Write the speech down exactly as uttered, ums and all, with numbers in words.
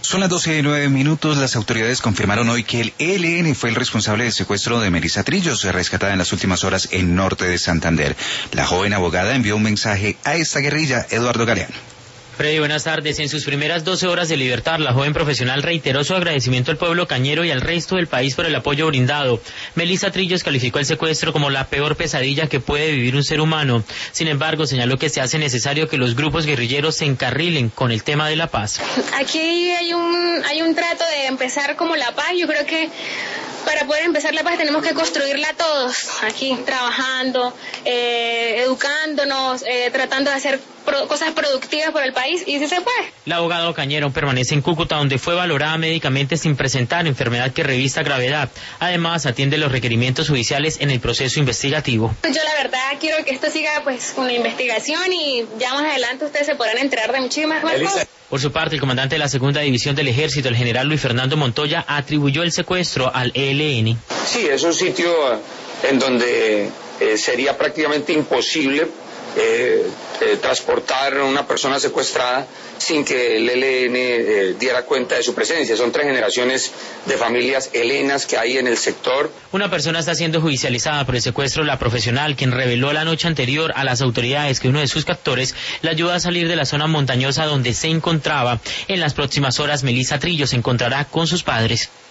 Son las doce y nueve minutos. Las autoridades confirmaron hoy que el E L N fue el responsable del secuestro de Melissa Trillos, rescatada en las últimas horas en norte de Santander. La joven abogada envió un mensaje a esta guerrilla. Eduardo Galeano. Freddy, buenas tardes. En sus primeras doce horas de libertad, la joven profesional reiteró su agradecimiento al pueblo cañero y al resto del país por el apoyo brindado. Melissa Trillos calificó el secuestro como la peor pesadilla que puede vivir un ser humano. Sin embargo, señaló que se hace necesario que los grupos guerrilleros se encarrilen con el tema de la paz. Aquí hay un, hay un trato de empezar como la paz. Yo creo que para poder empezar la paz tenemos que construirla todos, aquí trabajando, eh, educándonos, eh, tratando de hacer pro cosas productivas por el país, y sí se puede. La abogada Cañero permanece en Cúcuta, donde fue valorada médicamente sin presentar enfermedad que revista gravedad. Además, atiende los requerimientos judiciales en el proceso investigativo. Yo la verdad quiero que esto siga pues con la investigación y ya más adelante ustedes se podrán enterar de muchísimas más cosas. Por su parte, el comandante de la segunda división del ejército, el general Luis Fernando Montoya, atribuyó el secuestro al E L N. Sí, es un sitio en donde eh, sería prácticamente imposible eh, eh, transportar a una persona secuestrada sin que el E L N eh, diera cuenta de su presencia. Son tres generaciones de familias helenas que hay en el sector. Una persona está siendo judicializada por el secuestro de la profesional, quien reveló la noche anterior a las autoridades que uno de sus captores la ayudó a salir de la zona montañosa donde se encontraba. En las próximas horas, Melissa Trillos se encontrará con sus padres.